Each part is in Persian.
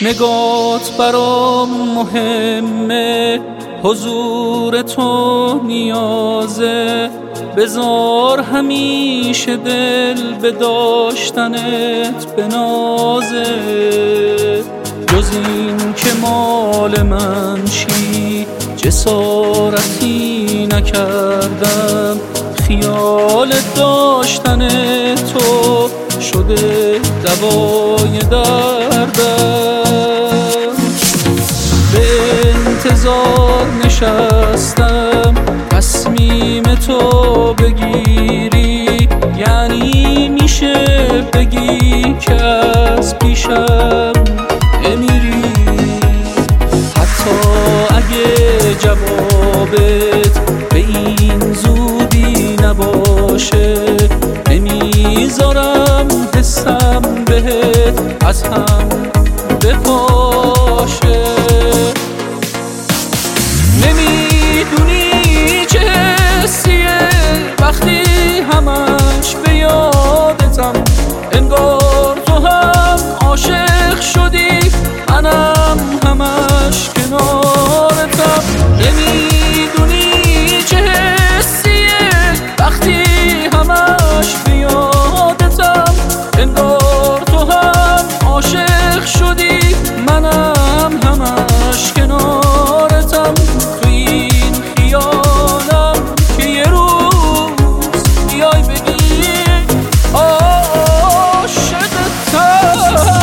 نگات برام مهمه، حضور تو نیازه، بذار همیشه دل به داشتنت بنازه. جز این که مال من چی جسارتی نکردم، خیال داشتن تو شده دوای دردم. به انتظار نشستم تصمیم تو بگیری، یعنی میشه بگی که از پیشم نمیری. حتی اگه جوابت به این زودی نباشه، نمیذارم حسم بهت از هم بپاشه. نمیدونی چه حسیه وقتی همش به یادتم، انگار تو هم عاشق شدی منم همش کنارتم. نمیدونی چه حسیه وقتی همش به یادتم، انگار تو هم عاشق شدی منم همش کنارتم. تو این خیالم که یه روز بیای بگی عاشقتم.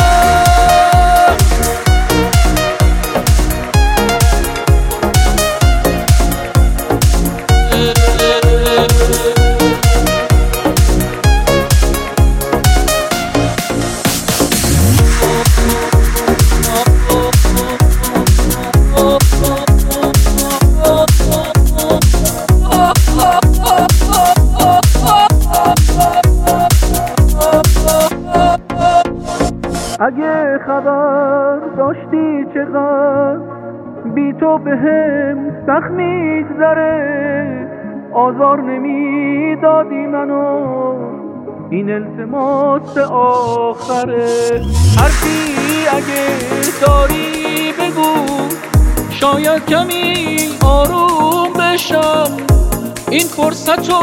اگه خبر داشتی چقدر بی تو بهم سخت میگذره، آزار نمیدادی منو، این التماس آخره. حرفی اگه داری بگو، شاید کمی آروم بشم. این فرصتو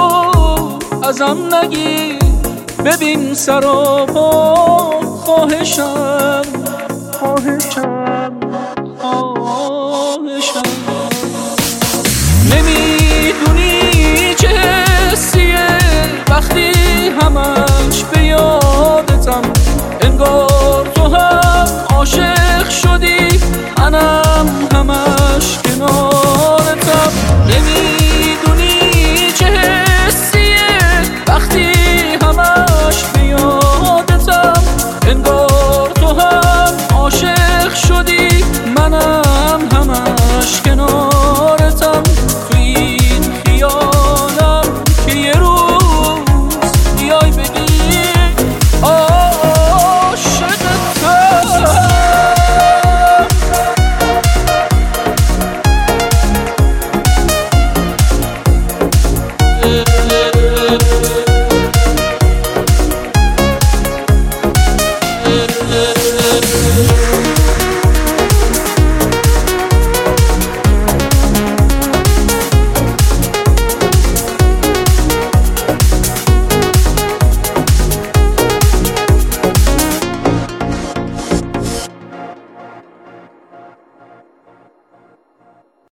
ازم نگیر، ببین سراپا خواهشم.